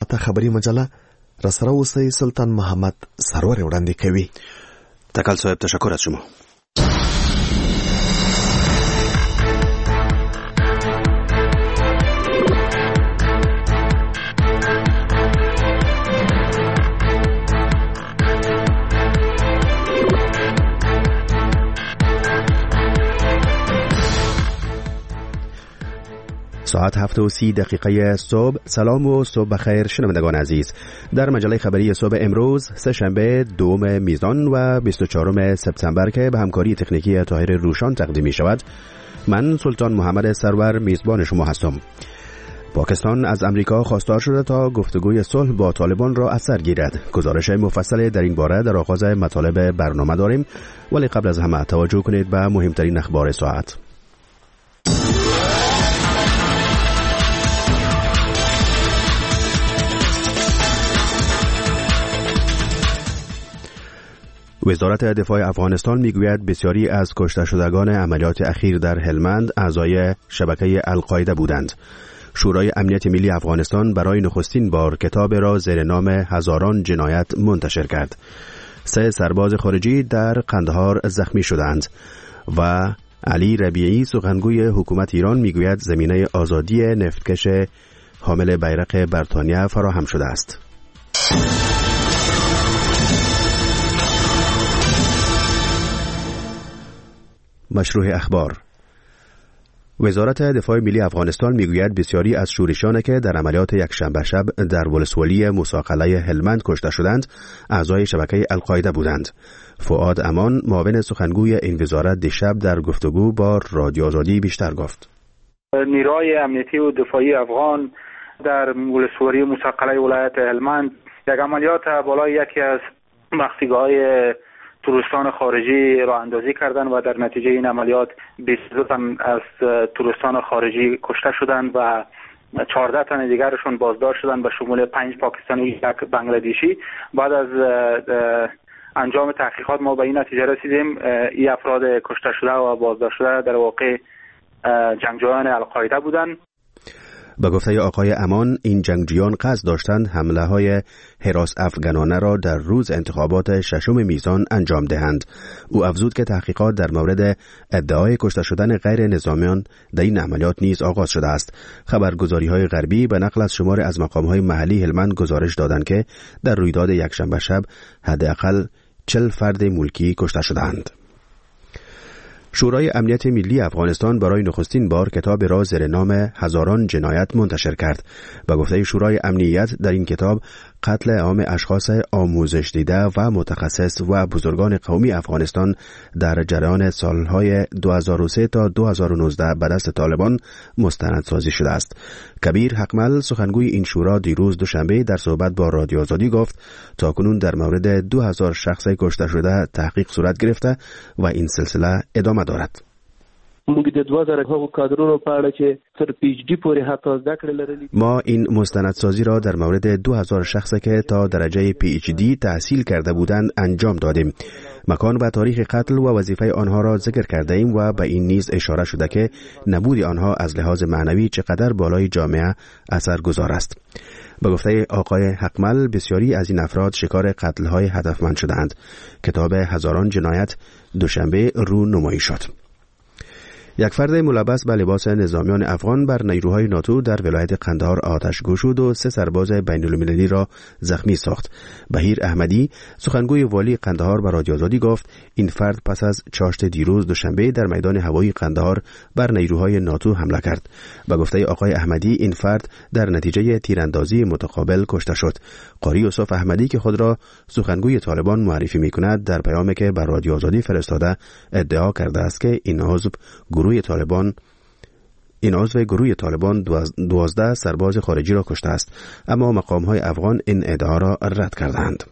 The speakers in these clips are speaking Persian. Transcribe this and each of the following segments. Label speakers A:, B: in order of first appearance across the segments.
A: ته خبري مجله رسره اوسئ. سلطان محمد سرور وړاندې کوي.
B: تکل صاحب تشکر از شما.
C: ساعت 7:30 صبح. سلام و صبح بخیر شنوندگان عزیز. در مجله خبری صبح امروز سه‌شنبه 2 میزان و 24 سپتامبر که به همکاری تکنیکی طاهر روشان تقدیم می شود، من سلطان محمد سرور میزبان شما هستم. پاکستان از امریکا خواستار شده تا گفتگوی صلح با طالبان را از سر گیرد. گزارش مفصل در این باره در آغاز مطالب برنامه داریم، ولی قبل از همه توجه کنید به مهمترین اخبار ساعت. وزارت دفاع افغانستان میگوید بسیاری از کشته شدگان عملیات اخیر در هلمند اعضای شبکه القاعده بودند. شورای امنیت ملی افغانستان برای نخستین بار کتاب را زیر نام هزاران جنایت منتشر کرد. 3 سرباز خارجی در قندهار زخمی شدند و علی ربیعی سخنگوی حکومت ایران میگوید زمینه آزادی نفتکش حامل بیرق بریتانیا فراهم شده است. مشروع اخبار. وزارت دفاع ملی افغانستان میگوید بسیاری از شورشیانی که در عملیات یکشنبه شب در ولسوالی موسی هلمند کشته شدند اعضای شبکه القاعده بودند. فؤاد امان معاون سخنگوی این وزارت دیشب در گفتگو با رادیو آزادی بیشتر گفت.
D: نیروهای امنیتی و دفاعی افغان در ولسوالی موسی ولایت هلمند یک عملیات بالای یکی از مخفیگاه‌های توریستان خارجی راه اندازی کردند و در نتیجه این عملیات 22 تن از توریستان خارجی کشته شدند و 14 تن دیگرشون بازداشت شدند به شمول 5 پاکستانی و 1 بنگلادیشی. بعد از انجام تحقیقات ما به این نتیجه رسیدیم این افراد کشته شده و بازداشت شده در واقع جنگجویان القاعده بودند.
C: به گفته آقای امان این جنگجویان قصد داشتند حمله های هراس افغانانه را در روز انتخابات 6 میزان انجام دهند. او افزود که تحقیقات در مورد ادعای کشته شدن غیر نظامیان در این عملیات نیز آغاز شده است. خبرگزاری های غربی به نقل از شمار از مقام های محلی هلمند گزارش دادند که در رویداد یکشنبه شب حداقل 40 فرد ملکی کشته شدند. شورای امنیت ملی افغانستان برای نخستین بار کتاب را زیر نام هزاران جنایت منتشر کرد. به گفته شورای امنیت در این کتاب قتل عام اشخاص آموزش دیده و متخصص و بزرگان قومی افغانستان در جریان سالهای 2003 تا 2019 به دست طالبان مستندسازی شده است. کبیر حقمل سخنگوی این شورا دیروز دوشنبه در صحبت با رادیو آزادی گفت تاکنون در مورد 2000 شخص کشته شده تحقیق صورت گرفته و این سلسله ادامه دارد. ما این مستندسازی را در مورد 2000 شخص که تا درجه PhD تحصیل کرده بودند انجام دادیم. مکان و تاریخ قتل و وظیفه آنها را ذکر کرده ایم و به این نیز اشاره شده که نبود آنها از لحاظ معنوی چقدر بالای جامعه اثرگذار است. به گفته آقای حقمل بسیاری از این افراد شکار قتل‌های هدفمند شدند. کتاب هزاران جنایت دوشنبه نمایی شد. یک فرد ملبس به لباس نظامیان افغان بر نیروهای ناتو در ولایت قندهار آتش گشود و 3 سرباز بین‌المللی را زخمی ساخت. بهیر احمدی سخنگوی والی قندهار به رادیو آزادی گفت این فرد پس از چاشت دیروز دوشنبه در میدان هوایی قندهار بر نیروهای ناتو حمله کرد. به گفته آقای احمدی این فرد در نتیجه تیراندازی متقابل کشته شد. قاری یوسف احمدی که خود را سخنگوی طالبان معرفی می‌کند در پیامی که بر رادیو آزادی فرستاده ادعا کرده است که این عضو گروه طالبان 12 سرباز خارجی را کشته است، اما مقام‌های افغان این ادعا را رد کردند.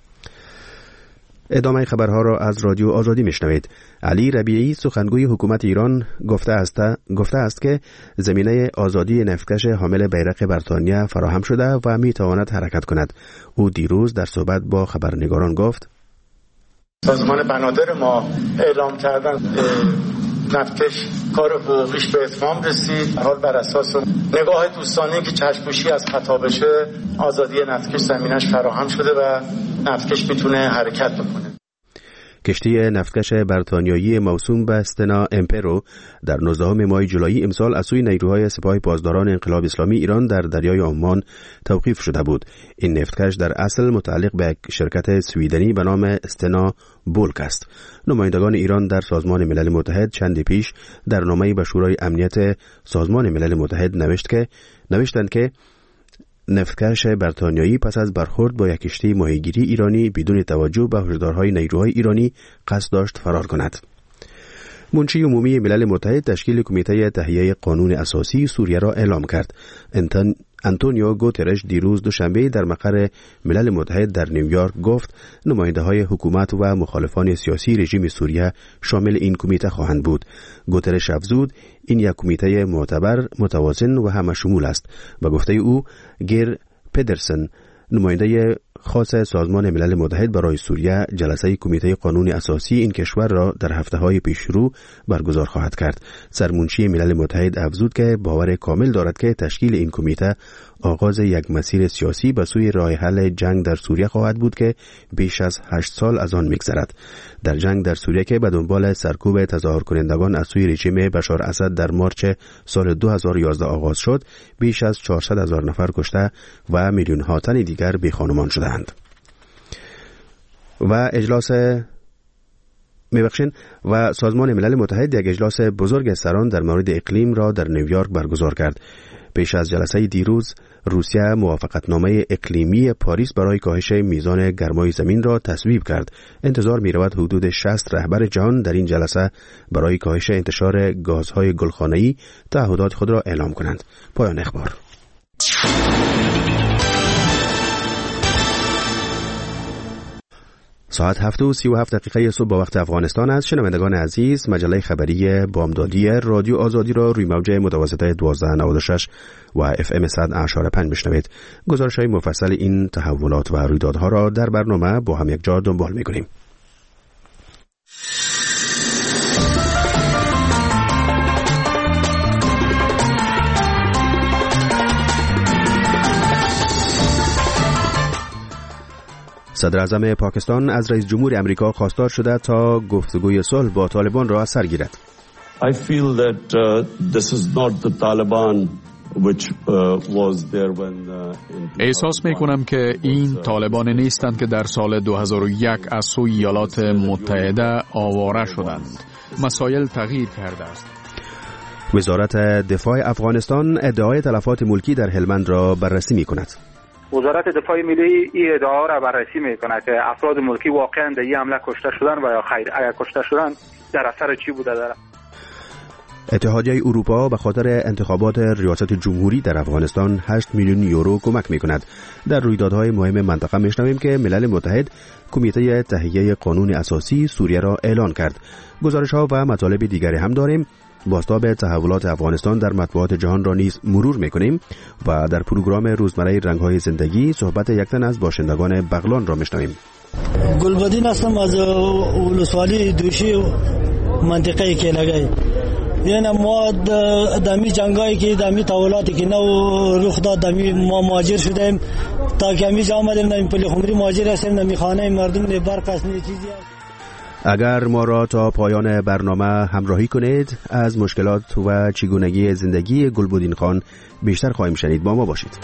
C: ادامه خبرها را از رادیو آزادی میشنوید. علی ربیعی سخنگوی حکومت ایران گفته است که زمینه آزادی نفتکش حامل بیرق بریتانیا فراهم شده و میتواند حرکت کند. او دیروز در صحبت با خبرنگاران گفت
E: سازمان بنادر ما اعلام کردن نفتکش کار حقوقیش به اتمام رسید. حال بر اساس نگاه دوستانه که چشم‌پوشی از خطا بشه، آزادی نفتکش زمینش فراهم شده و نفتکش میتونه حرکت بکنه.
C: کشتی نفتکش بریتانیایی موسوم به استنا امپرو در 19 ماه جولای امسال از سوی نیروهای سپاه پاسداران انقلاب اسلامی ایران در دریای عمان توقیف شده بود. این نفتکش در اصل متعلق به شرکت سویدنی به نام استنا بولک است. نمایندگان ایران در سازمان ملل متحد چندی پیش در نامه‌ای به شورای امنیت سازمان ملل متحد نوشتند که نفتکش بریتانیایی پس از برخورد با یک کشتی ماهیگیری ایرانی بدون توجه به هشدارهای نیروهای ایرانی قصد داشت فرار کند. منشی عمومی ملل متحد تشکیل کمیته تهیه قانون اساسی سوریه را اعلام کرد. آنتونیو گوترش دیروز دوشنبه در مقر ملل متحد در نیویورک گفت نماینده‌های حکومت و مخالفان سیاسی رژیم سوریه شامل این کمیته خواهند بود. گوترش افزود این یک کمیته معتبر، متوازن و همه شمول است. به گفته او گیر پدرسن نماینده خاص سازمان ملل متحد برای سوریه جلسه کمیته قانون اساسی این کشور را در هفته‌های پیشرو برگزار خواهد کرد. سرمنشی ملل متحد افزود که باور کامل دارد که تشکیل این کمیته آغاز یک مسیر سیاسی به سوی راه حل جنگ در سوریه خواهد بود که بیش از 8 سال از آن می‌گذرد. در جنگ در سوریه که به دنبال سرکوب تظاهر کنندگان از سوی رژیم بشار اسد در مارچ سال 2011 آغاز شد، بیش از 400,000 نفر کشته و میلیون‌ها تن دیگر بی‌خانمان شدند. و سازمان ملل متحد یک اجلاس بزرگ سران در مورد اقلیم را در نیویورک برگزار کرد. پیش از جلسه دیروز روسیه موافقتنامه اقلیمی پاریس برای کاهش میزان گرمای زمین را تصویب کرد. انتظار می رود حدود 60 رهبر جهان در این جلسه برای کاهش انتشار گازهای گلخانه‌ای تعهدات خود را اعلام کنند. پایان اخبار. ساعت 7:37 صبح با وقت افغانستان است. شنوندگان عزیز، مجله خبری بامدادی رادیو آزادی را روی موج متوسط 1296 و FM 100.5 بشنوید. گزارش‌های مفصل این تحولات و رویدادها را در برنامه با هم یک جا دنبال می‌کنیم. صدر اعظم پاکستان از رئیس جمهور امریکا خواستار شده تا گفتگوی صلح با طالبان را از سر گیرد.
F: I feel that this is not the Taliban which was there when
G: احساس می‌کنم که این طالبان نیستند که در سال 2001 از سوی ایالات متحده آواره شدند. مسائل تغییر کرده است.
C: وزارت دفاع افغانستان ادعای تلفات ملکی در هلمند را بررسی می‌کند.
D: وزارت دفاع ملی این ادعا را بررسی میکنه که افراد ملکی واقعا در این حمله کشته شدن و یا خیر اگر کشته شدن در اثر چی بوده داره.
C: اتحادیه اروپا به خاطر انتخابات ریاست جمهوری در افغانستان 8 میلیون یورو کمک میکند. در رویدادهای مهم منطقه میشنویم که ملل متحد کمیته تهیه قانون اساسی سوریه را اعلان کرد. گزارش‌ها و مطالب دیگری هم داریم. بازتاب تحولات افغانستان در مطبوعات جهان را نیز مرور میکنیم و در پروگرام روزمره رنگ‌های زندگی صحبت یک تن از باشندگان بغلان را میشنویم.
H: گلبدین هستم از ولسوالی دوشی منطقه کلگی. یعنی ما دمی جنگایی که دمی تحولاتی که نو رخ داد دمی ما مهاجر شدیم تا که همیشه آمدیم نمی پلی خمری مهاجر هستیم نمی خانه مردم نمی برق است نمی چیزی هست.
C: اگر ما را تا پایان برنامه همراهی کنید از مشکلات و چگونگی زندگی گلبدین خان بیشتر خواهیم شنید. با ما باشید.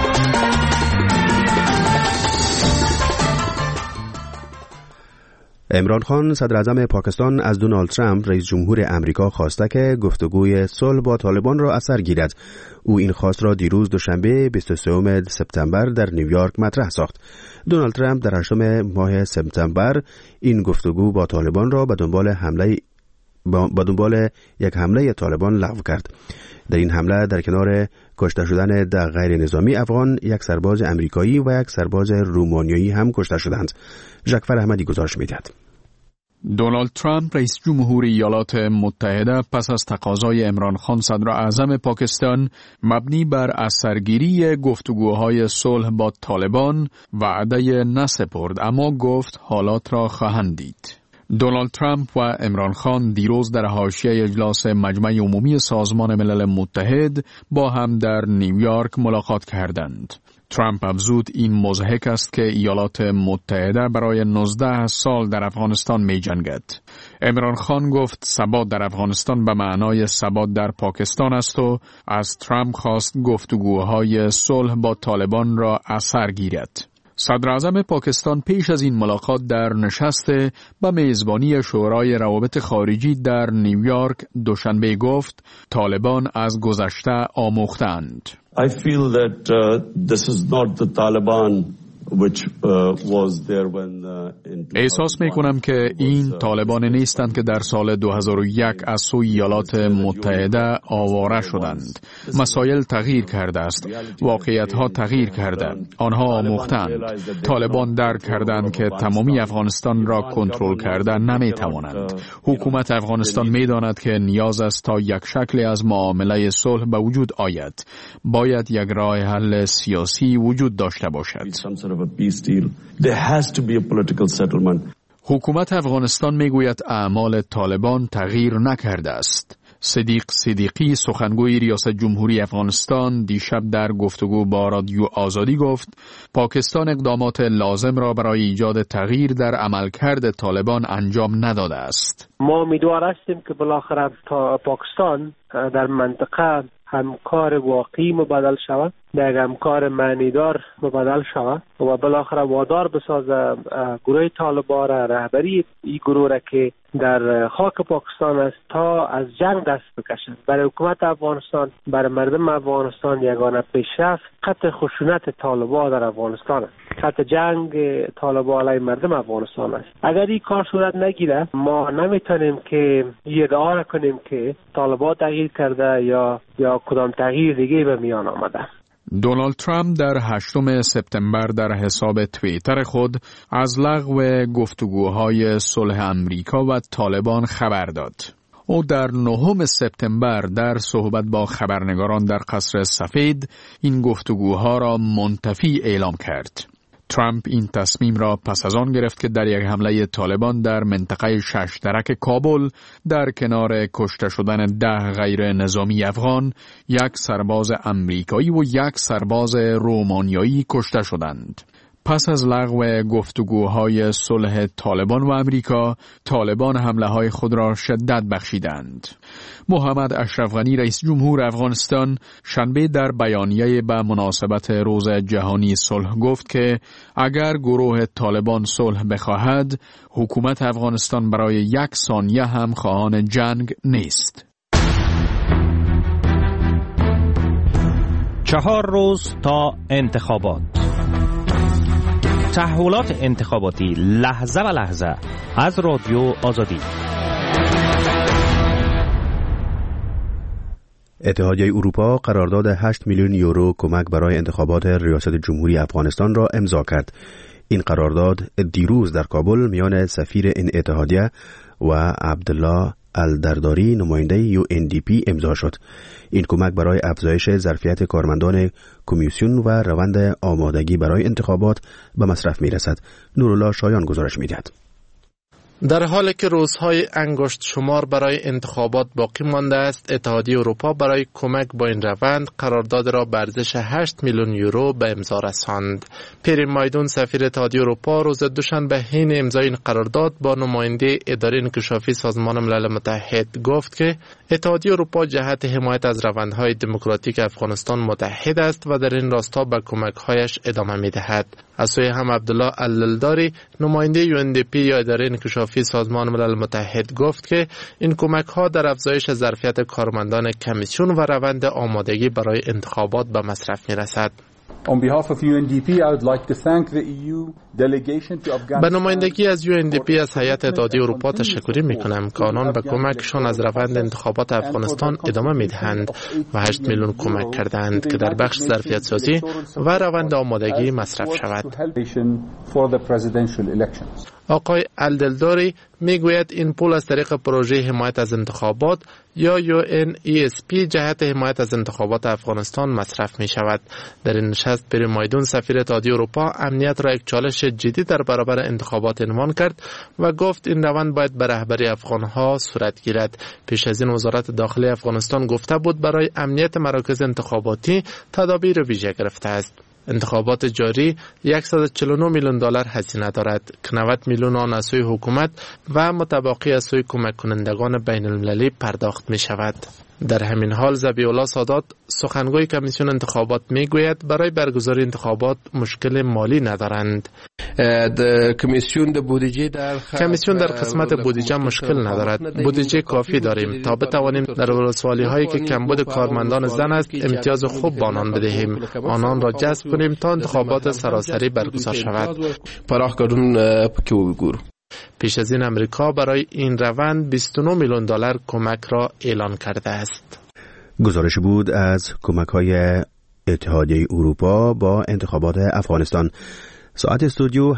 C: عمران خان صدر اعظم پاکستان از دونالد ترامپ رئیس جمهور امریکا خواسته که گفتگوی صلح با طالبان را از سر گیرد. او این خواست را دیروز دوشنبه 23 سپتامبر در نیویورک مطرح ساخت. دونالد ترامپ در 8 ماه سپتامبر این گفتگو با طالبان را به دنبال یک حمله طالبان لغو کرد. در این حمله در کنار کشته شدن در غیر نظامی افغان یک سرباز امریکایی و یک سرباز رومانیایی هم کشته شدند. ژکفر احمدی گزارش می‌دهد.
G: دونالد ترامپ رئیس جمهور ایالات متحده پس از تقاضای عمران خان صدر اعظم پاکستان مبنی بر از سرگیری گفتگوهای صلح با طالبان وعده نسپرد، اما گفت حالات را خواهند دید. دونالد ترامپ و عمران خان دیروز در حاشیه اجلاس مجمع عمومی سازمان ملل متحد با هم در نیویورک ملاقات کردند. ترامپ افزود این مضحک است که ایالات متحده برای 19 سال در افغانستان می جنگد. عمران خان گفت ثبات در افغانستان به معنای ثبات در پاکستان است و از ترامپ خواست گفتگوهای صلح با طالبان را اثر گیرد. صدر اعظم پاکستان پیش از این ملاقات در نشست به میزبانی شورای روابط خارجی در نیویورک دوشنبه گفت طالبان از گذشته آموختند.
F: I feel that this is not the Taliban which was there when
G: احساس می کنم که این طالبان نیستند که در سال 2001 از سوی ایالات متحده آواره شدند. مسائل تغییر کرده است. واقعیت ها تغییر کرده. آنها آموختند. طالبان درک کردند که تمامی افغانستان را کنترل کردن نمی توانند. حکومت افغانستان می داند که نیاز است تا یک شکل از معامله صلح به وجود آید. باید یک راه حل سیاسی وجود داشته باشد. حکومت افغانستان میگوید اعمال طالبان تغییر نکرده است. صدیق صدیقی سخنگوی ریاست جمهوری افغانستان دیشب در گفتگو با رادیو آزادی گفت پاکستان اقدامات لازم را برای ایجاد تغییر در عملکرد طالبان انجام نداده است.
I: ما امیدوار هستیم که بالاخره پاکستان در منطقه همکار واقعی مبادل شود، در همکار معنیدار مبادل شود و بالاخره وادار بسازه گروه طالبان را، رهبری این گروه را که در خاک پاکستان است تا از جنگ دست بکشند. برای حکومت افغانستان، برای مردم افغانستان یگانه پیشرفت قطع خشونت طالبان در افغانستان است، قطع جنگ طالبان علیه مردم افغانستان است. اگر این کار صورت نگیره ما نمیتونیم که ادعا را کنیم که طالبان تغییر کرده یا کدام تغییر دیگه به میان آمده.
G: دونالد ترامپ در 8 سپتامبر در حساب توییتر خود از لغو گفتگوهای صلح امریکا و طالبان خبر داد. او در 9 سپتامبر در صحبت با خبرنگاران در قصر سفید این گفتگوها را منتفی اعلام کرد. ترامپ این تصمیم را پس از آن گرفت که در یک حمله طالبان در منطقه ششترک کابل در کنار کشته شدن 10 غیر نظامی افغان، یک سرباز امریکایی و یک سرباز رومانیایی کشته شدند. پس از لغو گفتگوهای صلح طالبان و امریکا، طالبان حمله‌های خود را شدت بخشیدند. محمد اشرف غنی رئیس جمهور افغانستان شنبه در بیانیه به مناسبت روز جهانی صلح گفت که اگر گروه طالبان صلح بخواهد، حکومت افغانستان برای 1 ثانیه هم خواهان جنگ نیست.
J: 4 روز تا انتخابات. تحولات انتخاباتی لحظه و لحظه از رادیو آزادی.
C: اتحادیه اروپا قرارداد 8 میلیون یورو کمک برای انتخابات ریاست جمهوری افغانستان را امضا کرد. این قرارداد دیروز در کابل میان سفیر این اتحادیه و عبدالله الدرداری نماینده UNDP امضا شد. این کمک برای افزایش ظرفیت کارمندان کمیسیون و روند آمادگی برای انتخابات به مصرف می‌رسد. نورالله شایان گزارش می‌دهد.
K: در حالی که روزهای انگشت شمار برای انتخابات باقی مانده است، اتحادیه اروپا برای کمک با این روند قرارداد را به ارزش 8 میلیون یورو به امضا رساند. پیرین مایدون سفیر اتحادیه اروپا روز دوشنبه حین امضای این قرارداد با نماینده اداره انکشافی سازمان ملل متحد گفت که اتحادیه اروپا جهت حمایت از روندهای دموکراتیک افغانستان متحد است و در این راستا به کمک‌هایش ادامه می‌دهد. از سوی هم عبدالله الدرداری نماینده UNDP یا اداره انکشافی سازمان ملل متحد گفت که این کمک‌ها در افزایش ظرفیت کارمندان کمیسیون و روند آمادگی برای انتخابات به مصرف می‌رسد.
L: On behalf of UNDP, I would like to thank the EU delegation to Afghanistan.
K: به نمایندگی از UNDP از هیئت اتحادیه اروپا تشکری می‌کنم که آنان به کمکشان از روند انتخابات افغانستان ادامه می‌دهند و 8 میلیون کمک کردند که در بخش ظرفیت سازی و روند آمادگی مصرف شود. آقای الدلداری میگوید این پول از طریق پروژه حمایت از انتخابات یا UNESP جهت حمایت از انتخابات افغانستان مصرف می شود. در این نشست پیر مایدون سفیر اتحادیه اروپا امنیت را یک چالش جدی در برابر انتخابات عنوان کرد و گفت این روند باید به رهبری افغانها صورت گیرد. پیش از این وزارت داخلی افغانستان گفته بود برای امنیت مراکز انتخاباتی تدابیر ویژه گرفته است. انتخابات جاری 149 میلیون دلار هزینه دارد که 90 میلیون آن از سوی حکومت و متبقی از سوی کمک کنندگان بین المللی پرداخت می شود. در همین حال ذبیح الله سادات سخنگوی کمیسیون انتخابات میگوید برای برگزاری انتخابات مشکل مالی ندارند. کمیسیون در قسمت بودجه مشکل ندارد. بودجه کافی داریم تا بتوانیم در ولسوالی هایی که کمبود کارمندان زن است امتیاز خوب به آنان بدهیم، آنان را جذب کنیم تا انتخابات سراسری برگزار شود. پیش از این امریکا برای این روند 29 میلیون دلار کمک را اعلان کرده است.
C: گزارش بود از کمک‌های اتحادیه اروپا با انتخابات افغانستان. ساعت استودیو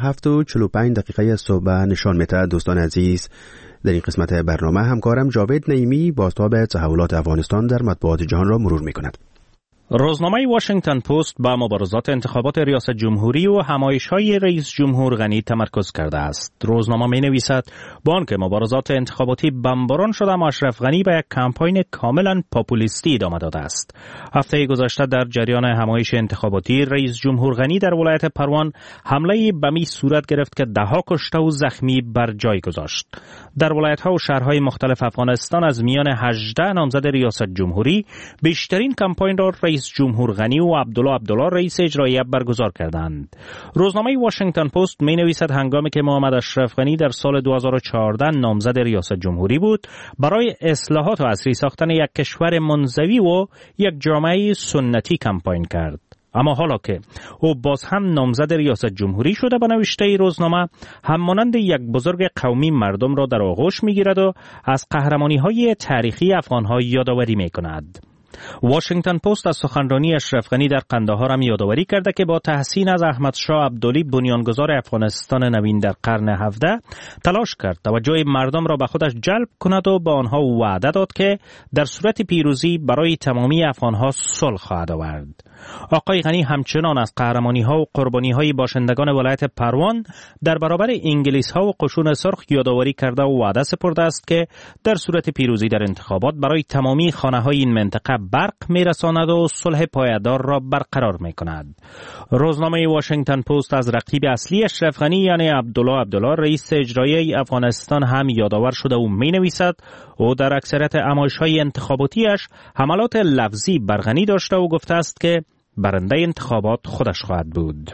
C: 7:45 صبح نشان می‌دهد. دوستان عزیز، در این قسمت برنامه همکارم جاوید نعیمی بازتاب تحولات افغانستان در مطبوعات جهان را مرور می‌کند.
J: روزنامه واشنگتن پست با مبارزات انتخابات ریاست جمهوری و همایش‌های رئیس جمهور غنی تمرکز کرده است. روزنامه می‌نویسد با آنکه مبارزات انتخاباتی بمباران شده، اما اشرف غنی به یک کمپاین کاملا پاپولیستی ادامه داده است. هفته گذشته در جریان همایش انتخاباتی رئیس جمهور غنی در ولایت پروان حمله بمی صورت گرفت که ده‌ها کشته و زخمی بر جای گذاشت. در ولایت‌ها و شهرهای مختلف افغانستان از میان 18 نامزد ریاست جمهوری بیشترین کمپاین را رئیس جمهور غنی و عبدالله رئیس اجرایی برگزار کردند. روزنامه واشنگتن پست می‌نویسد هنگامی که محمد اشرف غنی در سال 2014 نامزد ریاست جمهوری بود، برای اصلاحات و عصری ساختن یک کشور منزوی و یک جامعه سنتی کمپاین کرد. اما حالا که او باز هم نامزد ریاست جمهوری شده، به نوشته روزنامه همانند یک بزرگ قومی مردم را در آغوش می‌گیرد و از قهرمانی‌های تاریخی افغان‌ها یادآوری می‌کند. واشنگتن پست از سخنرانی اشرف غنی در قندهار هم یادآوری کرده که با تحسین از احمدشاه عبدلی بنیانگذار افغانستان نوین در قرن 17 تلاش کرد توجه مردم را به خودش جلب کند و به آنها وعده داد که در صورت پیروزی برای تمامی افغانها صلح خواهد آورد. آقای غنی همچنان از قهرمانی‌ها و قربانی‌های باشندگان ولایت پروان در برابر انگلیس‌ها و قشون سرخ یادآوری کرده و وعده سپرده است که در صورت پیروزی در انتخابات برای تمامی خانه‌های این منطقه برق می‌رساند و صلح پایدار را برقرار می‌کند. روزنامه واشنگتن پست از رقیب اصلی اشرف غنی یعنی عبدالله رئیس اجرایی افغانستان هم یادآور شده و می‌نویسد او در اکثریت همایش‌های انتخاباتیش حملات لفظی بر غنی داشته و گفته است که برنده انتخابات خودش خواهد بود.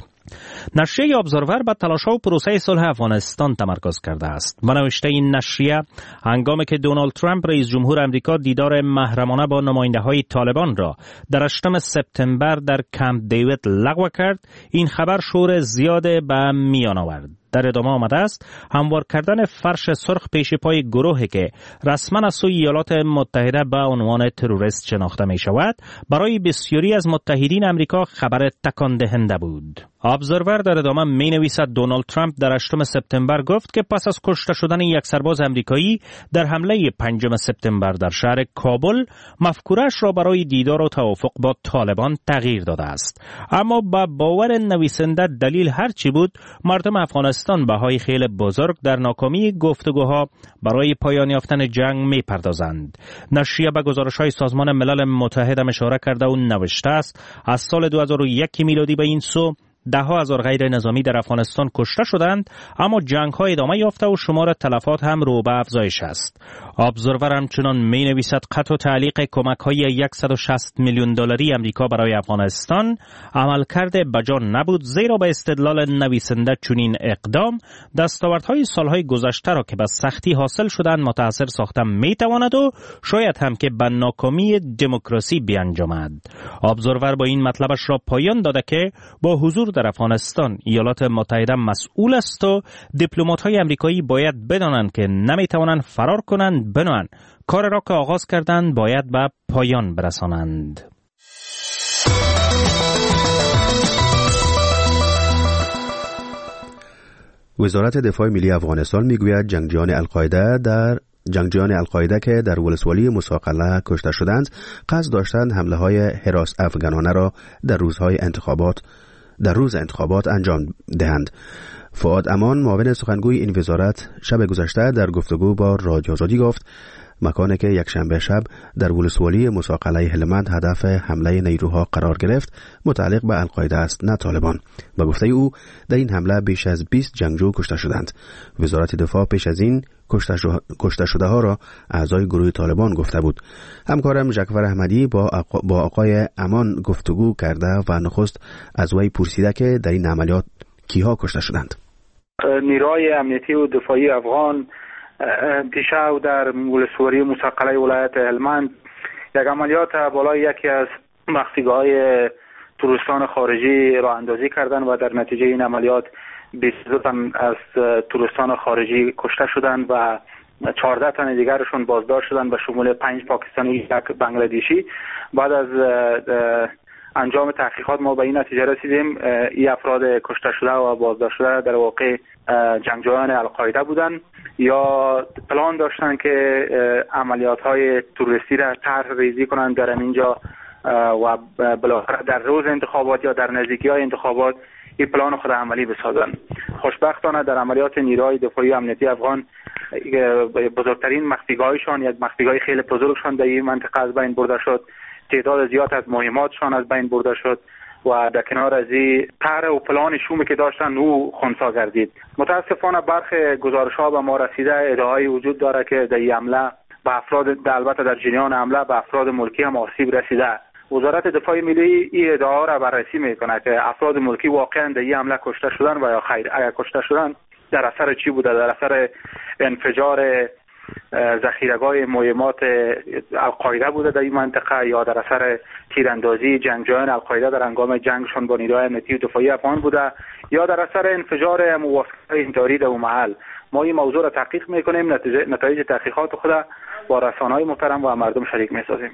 J: نشریه ابزرور به تلاش‌ها و پروسه صلح افغانستان تمرکز کرده است. به نوشته این نشریه هنگامی که دونالد ترامپ رئیس جمهور آمریکا دیدار محرمانه با نماینده‌های طالبان را در 8 سپتامبر در کمپ دیوید لغو کرد، این خبر شور زیاد به میان آورد. در ادامه آمده است هموار کردن فرش سرخ پیش پای گروهی که رسما از سوی ایالات متحده به عنوان تروریست شناخته می شود برای بسیاری از متحدین امریکا خبر تکان دهنده بود. ابزرور در ادامه می نویسد دونالد ترامپ در 8 سپتامبر گفت که پس از کشته شدن یک سرباز امریکایی در حمله 5 سپتامبر در شهر کابل مفکورش را برای دیدار و توافق با طالبان تغییر داده است. اما با باور نویسنده دلیل هرچی بود، مردم افغانستان بهای خیلی بزرگ در ناکامی گفتگوها برای پایان یافتن جنگ می‌پردازند. نشریه به گزارش‌های سازمان ملل متحد اشاره کرده و نوشته است از سال 2001 میلادی به این سو 10,000 غیر نظامی در افغانستان کشته شدند، اما جنگ‌ها ادامه یافته و شمار تلفات هم رو به افزایش است. ابزرور همچنان می‌نویسد قطع و تعلیق کمک‌های 160 میلیون دلاری امریکا برای افغانستان عملکرد بجان نبود، زیرا به استدلال نویسنده چنین اقدام دستاوردهای سالهای گذشته را که به سختی حاصل شدند متأثر ساخته می‌تواند و شاید هم که به ناکامی دموکراسی بیانجامد. ابزرور با این مطلبش را پایان داده که با حضور در افغانستان ایالات متحده مسئول است و دیپلمات‌های آمریکایی باید بدانند که نمی‌توانند فرار کنند، بنابراین کار را که آغاز کردند باید به پایان برسانند.
C: وزارت دفاع ملی افغانستان میگوید جنگجویان القاعده که در ولسوالی موسی کشته شدند قصد داشتند حمله های حراس افغانانه را در روز انتخابات انجام دهند. فؤاد امان معاون سخنگوی این وزارت شب گذشته در گفتگو با رادیو آزادی گفت مکانی که یکشنبه شب در ولسوالی موسی هلمند هدف حمله نیروها قرار گرفت متعلق به القاعده است نه طالبان. به گفته او در این حمله بیش از 20 جنگجو کشته شدند. وزارت دفاع پیش از این کشته شده ها را اعضای گروه طالبان گفته بود. همکارم جعفر احمدی با آقای امان گفتگو کرده و نخست از وی پرسیده که در این عملیات کیها کشته شدند.
D: نیروهای امنیتی و دفاعی افغان دیشب در ولسوالی موسی ولایت هلمند یک عملیات بالای یکی از مخفیگاه‌های توریستان خارجی راه اندازی کردند و در نتیجه این عملیات 22 تن از توریستان خارجی کشته شدند و 14 تن دیگرشون بازداشت شدند به شمول 5 پاکستانی یک بنگلادیشی. بعد از انجام تحقیقات ما به این نتیجه رسیدیم این افراد کشته شده و بازداشت شده در واقع جنگجویان القاعده بودند یا پلان داشتند که عملیات‌های تروریستی را طرح ریزی کنند در اینجا و بالاخره در روز انتخابات یا در نزدیکی‌های انتخابات این پلان خود عملی بسازند. خوشبختانه در عملیات نیروهای دفاعی امنیتی افغان بزرگترین مخفیگاهشان یک مخفیگاه خیلی بزرگشان در این منطقه از بین برده شد. تعداد زیاد از مهماتشان از بین برده شد و در کنار از این طرح و پلان شومی که داشتن او خنثی گردید. متاسفانه برخی گزارش‌ها به ما رسیده ادعایی وجود داره که در این حمله به افراد البته در جریان حمله به افراد ملکی هم آسیب رسیده. وزارت دفاع ملی این ادعا را بررسی میکنه که افراد ملکی واقعا در این حمله کشته شدن و یا خیر. اگر کشته شدن در اثر چی بوده؟ در اثر انفجار ذخیره‌گاه مهمات القاعده بوده در این منطقه یا در اثر تیراندازی جنگجویان القاعده در هنگام جنگشون با نیروهای امنیتی و دفاعی افغان بوده یا در اثر انفجار موافقه انتحاری در اون محل. ما این موضوع را تحقیق میکنیم، نتایج تحقیقات خود با رسانه‌های محترم و مردم شریک میسازیم.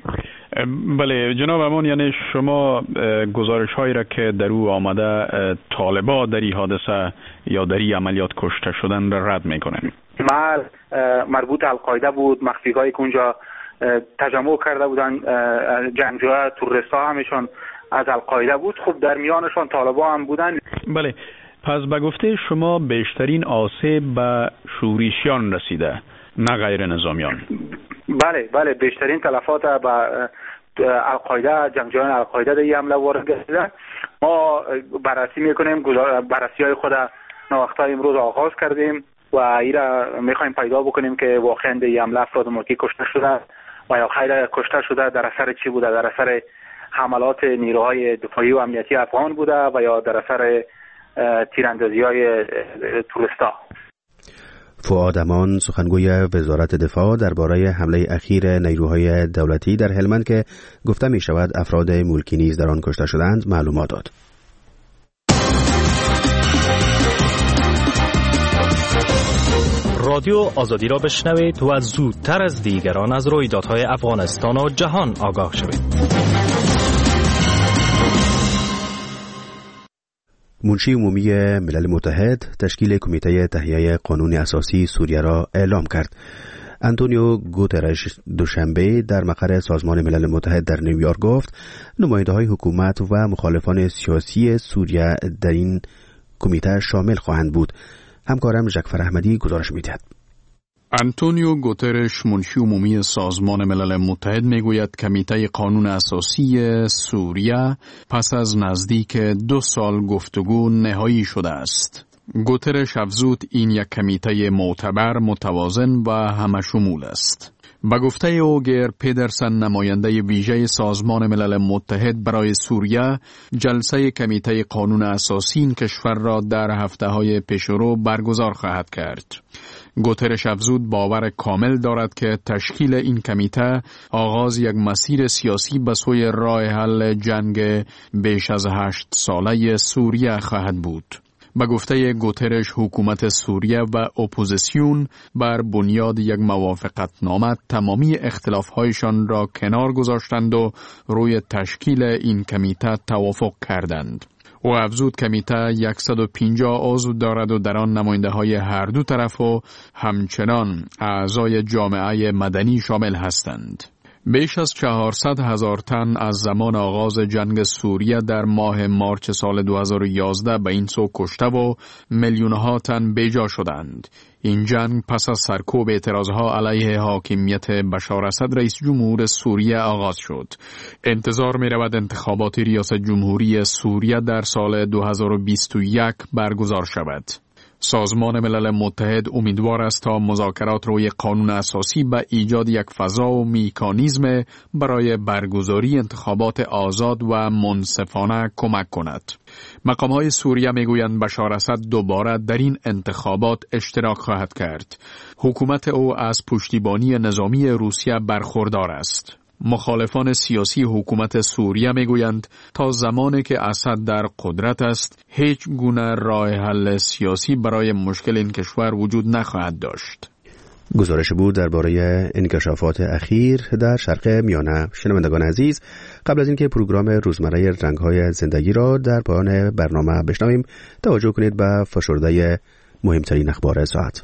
G: بله جناب امان، یعنی شما گزارش هایی را که در او آمده طالبا در این حادثه یا در این عملیات کشته شدن را رد میکنن؟
D: محل مربوط القاعده بود، مخفیگاهی که اونجا تجمع کرده بودن جنگجوها تروریست‌ها همشون از القاعده بود. خب در میانشون طالبا هم بودن.
G: بله، پس به گفته شما بیشترین آسیب به شورشیان رسیده نه غیر نظامیان؟
D: بله بیشترین تلفات به القاعده جنگجویان القاعده در این حمله وارد گردیده. ما بررسی میکنیم، بررسی‌های خود ناوقته امروز آغاز کردیم و این را میخوایم پیدا بکنیم که واقعا در این حمله افراد ملکی کشته شده و یا خیر کشته شده در اثر چی بوده؟ در اثر حملات نیروهای دفاعی و امنیتی افغان بوده و یا در اثر تیراندازی‌های توریستا.
C: فؤاد امان سخنگوی وزارت دفاع درباره حمله اخیر نیروهای دولتی در هلمند که گفته می شود افراد ملکی نیز در آن کشته شدند معلومات داد.
J: رادیو آزادی را بشنوید و زودتر از دیگران از رویدادهای افغانستان و جهان آگاه شوید.
C: منشی عمومی ملل متحد تشکیل کمیته تهیه قانون اساسی سوریه را اعلام کرد. آنتونیو گوترش دوشنبه در مقر سازمان ملل متحد در نیویورک گفت نماینده‌های حکومت و مخالفان سیاسی سوریه در این کمیته شامل خواهند بود. همکارم جعفر احمدی گزارش می‌دهد.
G: آنتونیو گوترش منشی عمومی سازمان ملل متحد میگوید کمیته قانون اساسی سوریه پس از نزدیک 2 سال گفتگو نهایی شده است. گوترش افزود این یک کمیته معتبر، متوازن و همشمول است. به گفته او گر پیدرسن نماینده ویژه سازمان ملل متحد برای سوریه جلسه کمیته قانون اساسی این کشور را در هفته‌های پیشرو برگزار خواهد کرد. گوترش افزود باور کامل دارد که تشکیل این کمیته آغاز یک مسیر سیاسی به سوی راه حل جنگ بیش از 8 ساله سوریه خواهد بود. به گفته گوترش حکومت سوریه و اپوزیسیون بر بنیاد یک موافقتنامه تمامی اختلاف‌هایشان را کنار گذاشتند و روی تشکیل این کمیته توافق کردند. او افزود کمیته 150 عضو دارد و در آن نماینده‌های هر دو طرف و همچنان اعضای جامعه مدنی شامل هستند. بیش از 400,000 تن از زمان آغاز جنگ سوریه در ماه مارچ سال 2011 به این سو کشته و میلیون‌ها تن بیجا شدند. این جنگ پس از سرکوب اعتراضها علیه حاکمیت بشار اسد رئیس جمهور سوریه آغاز شد. انتظار می رود انتخابات ریاست جمهوری سوریه در سال 2021 برگزار شود. سازمان ملل متحد امیدوار است تا مذاکرات روی قانون اساسی به ایجاد یک فضا و مکانیزم برای برگزاری انتخابات آزاد و منصفانه کمک کند. مقام‌های سوریه میگویند بشار اسد دوباره در این انتخابات اشتراک خواهد کرد. حکومت او از پشتیبانی نظامی روسیه برخوردار است. مخالفان سیاسی حکومت سوریه میگویند تا زمانی که اسد در قدرت است هیچ گونه راه حل سیاسی برای مشکل این کشور وجود نخواهد داشت.
C: گزارش بود درباره انکشافات اخیر در شرق میانه. شنوندگان عزیز، قبل از اینکه پروگرام روزمره رنگ‌های زندگی را در پایان برنامه بشنویم، توجه کنید به فشرده مهمترین اخبار ساعت.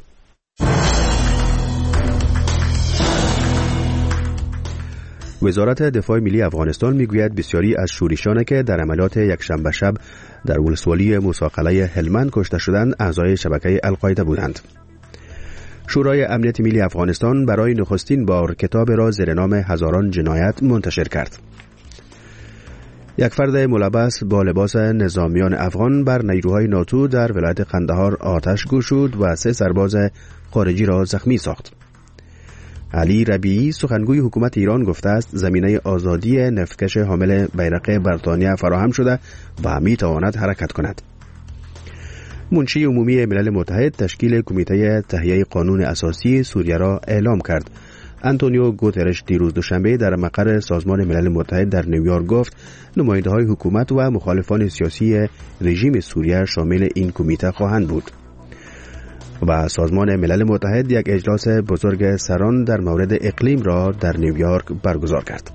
C: وزارت دفاع ملی افغانستان میگوید بسیاری از شورشیانی که در عملیات یکشنبه شب در ولسوالی موسی هلمند کشته شدند اعضای شبکه القاعده بودند. شورای امنیت ملی افغانستان برای نخستین بار کتاب را زیر نام هزاران جنایت منتشر کرد. یک فرد ملبس با لباس نظامیان افغان بر نیروهای ناتو در ولایت قندهار آتش گشود و 3 سرباز خارجی را زخمی ساخت. علی ربیعی سخنگوی حکومت ایران گفته است زمینه آزادی نفتکش حامل بیرق بریتانیا فراهم شده و می تواند حرکت کند. منشی عمومی ملل متحد تشکیل کمیته تهیه قانون اساسی سوریه را اعلام کرد. آنتونیو گوترش دیروز دوشنبه در مقر سازمان ملل متحد در نیویورک گفت نماینده‌های حکومت و مخالفان سیاسی رژیم سوریه شامل این کمیته خواهند بود. و سازمان ملل متحد یک اجلاس بزرگ سران در مورد اقلیم را در نیویورک برگزار کرد.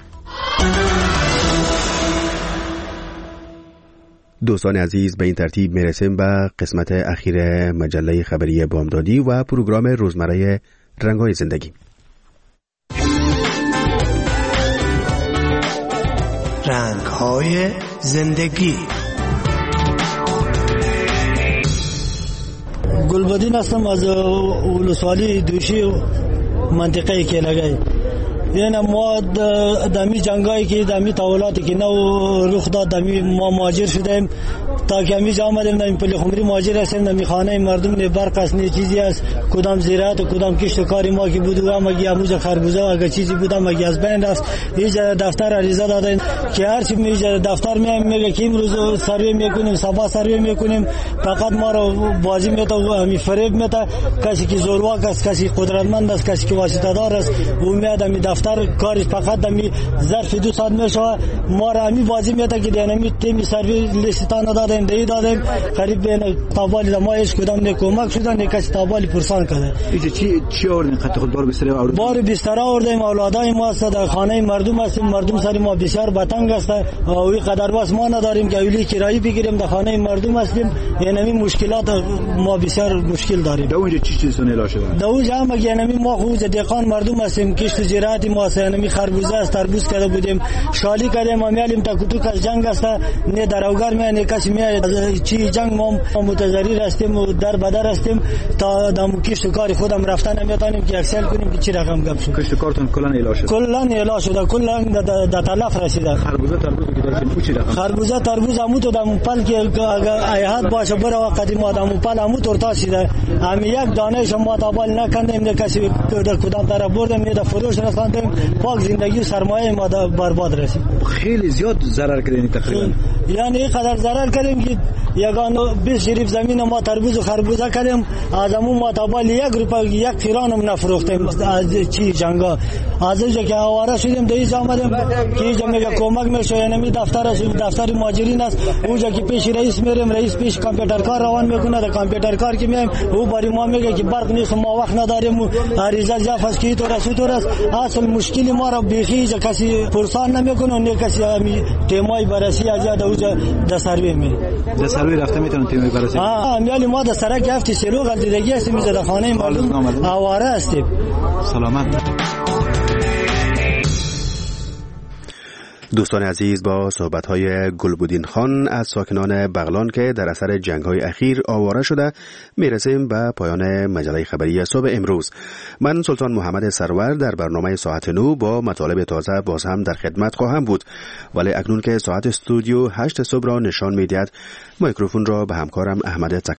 C: دوستان عزیز، به این ترتیب میرسیم به قسمت اخیر مجله خبری بامدادی و پروگرام روزمره رنگ‌های زندگی.
M: رنگ‌های زندگی.
H: گلبدین هستم از ولسوالی دوشی منطقه کلگی. یعنی ما دمی جنگایی که دمی تحولاتی که نو رخ داد دمی ما مهاجر شدیم تا که همیشه آمدیم دمی پلی خمری مهاجر هستیم دمی خانه مردم نه برق است نه چیزی است کدام زراعت و کدام کشت و کاری ما که بود و مگی اموز خربوزه و اگر چیزی بود مگی از بین رفت. یه دفتر عریضه دادن که هر چی میگه دفتر میگه که امروز سروی میکنیم صبح سروی میکنیم فقط ما رو بازی میته و همین فریب میته کسی که زورواک است کسی قدرتمند است کسی که واسطه دار است و میاد همین دفتر کارش فقط دمی ظرف 2 ساعت میشه ما را همین بازی میته که دنمی تیم سروی لیستان دادن دی دادن قریب بین تابالی ما هیچ کدام نه کمک شدن نه کسی تابالی پرسان کرده.
N: چی آوردین خط خود بار بستر آوردین؟
H: بار بستر آوردیم اولادای ما است در خانه مردم هستیم مردم سری ما بسیار بتنگ است و این قدر واس ما نداریم که اولی کرایی بگیریم در خانه مردم هستیم یعنی مشکلات ما بسیار مشکل داریم.
N: در اونجا چی چیزونه اعلام شده؟ در
H: اونجا هم یعنی ما خود دهقان مردم هستیم کشت زراعت ما است یعنی خربوزه است تربوز کرده بودیم شالی کردیم ما میالیم تا کتو از جنگ است نه در اوگر میانه کسی میاد چی جنگ ما متضرر هستیم و در بدر هستیم تا دم کشت کار خودم رفتن نمیتونیم که اکسل کنیم که چی رقم گپ شد.
N: کشت کارتون کلا اعلام شد.
H: کلا اعلام شده کلا در تلف رسیده.
N: خربوزه تربوز که داشتین چی رقم؟
H: خربوزه تربوز همو تو دم پل که ایهات باشه برای وقتی ما دم پل همو تورتا شده هم یک دانه شما تابال نکندیم نه کسی کدام طرف بردیم نه فروش رساندیم پاک زندگی سرمایه ما برباد رسید.
N: خیلی زیاد ضرر کردین تقریبا.
H: یعنی این قدر ضرر کردیم میگیم که یگان 20 جریب زمین ما تربوز و خربوزه کردیم، از همون ما تا بال 1 روپیه 1 قیران هم نفروختیم از چی جنگا. از اینجا که آواره شدیم در اینجا آمدیم که اینجا میگه کمک میشه، یعنی دفتر ماجرین است، اونجا که پیش رئیس میریم، رئیس پیش کامپیوتر کار روان میکنه، در کامپیوتر کار که میایم او برای ما میگه که برق نیست، ما وقت نداریم، عریضه ضعف است که تو است. اصل مشکلی ما را بیخی کسی پرسان نمیکنه، نه کسی تیمای بررسی از یاد اونجا در سروی میره.
N: در سروی رفته میتونن تیمای بررسی؟
H: میالی ما در سرک هفتی سلو غلطیدگی هستیم، در خانه مردم آواره هستیم.
N: سلامت.
C: دوستان عزیز، با صحبت‌های گلبودین خان از ساکنان بغلان که در اثر جنگ‌های اخیر آواره شده میرسیم به پایان مجله خبری صبح امروز. من سلطان محمد سرور در برنامه ساعت 9 با مطالب تازه باز هم در خدمت خواهم بود، ولی اکنون که ساعت استودیو 8 صبح را نشان می‌دهد، میکروفون را به همکارم احمد